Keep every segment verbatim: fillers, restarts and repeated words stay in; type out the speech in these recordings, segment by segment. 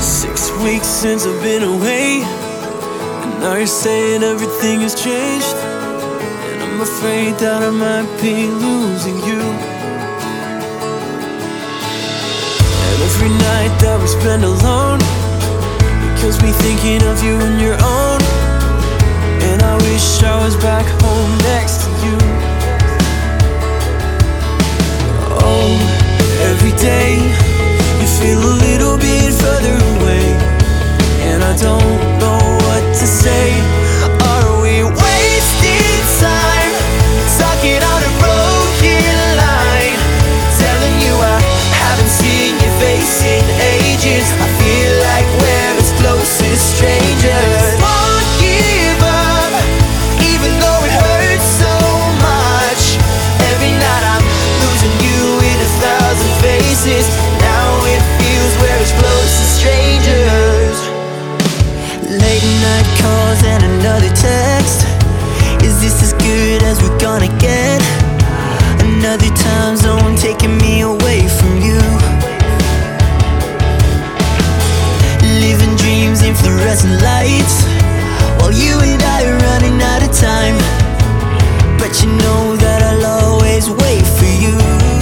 Six weeks since I've been away, and now you're saying everything has changed. And I'm afraid that I might be losing you. And every night that we spend alone, it kills me thinking of you and your own. And I wish I was back home next to you. Oh, every day you feel a little bit further away, and I don't know what to say. Are we wasting time, talking on a broken line, telling you I haven't seen your face in ages? I feel like we're as close as strangers. Won't give up, even though it hurts so much. Every night I'm losing you in a thousand faces. Now it feels we're as close as strangers. Late night calls and another text. Is this as good as we're gonna get? Another time zone taking me away from you. Living dreams in fluorescent lights, while you and I are running out of time. But you know that I'll always wait for you.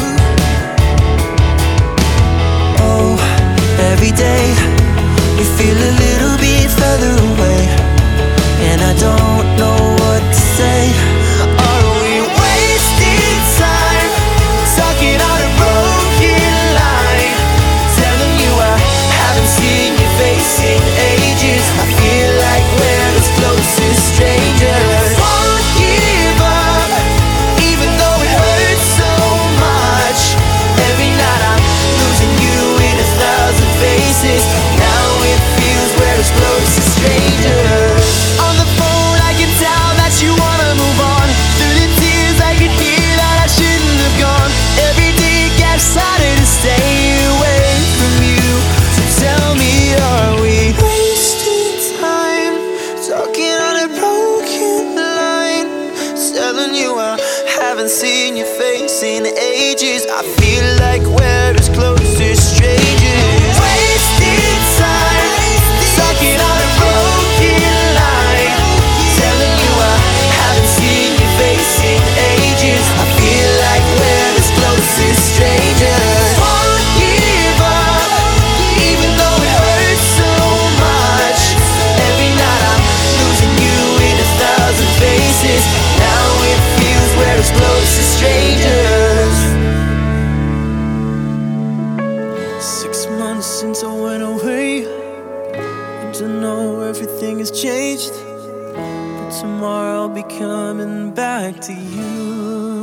Oh, every day we feel a little bit further away, and I don't know what to say. Are we wasting time, talking on a broken line, telling you I haven't seen your face in ages? I feel like we're as close as strangers. Won't give up, even though it hurts so much. Every night I'm losing you in a thousand faces. Now it feels we're as close as strangers. On the phone I can tell that you wanna move on. Through the tears I can hear that I shouldn't have gone. Every day it gets harder to stay away from you. So tell me, are we wasting time, talking on a broken line, telling you I haven't seen your face in ages? I feel like we're as close as strangers. Wasting time, talking on a broken line, telling you I haven't seen your face in ages. I feel like we're as close as strangers. Won't give up, even though it hurts so much. Every night I'm losing you in a thousand faces. Now it feels we're as close as strangers. Six months since I went away, and to know everything has changed. But tomorrow I'll be coming back to you.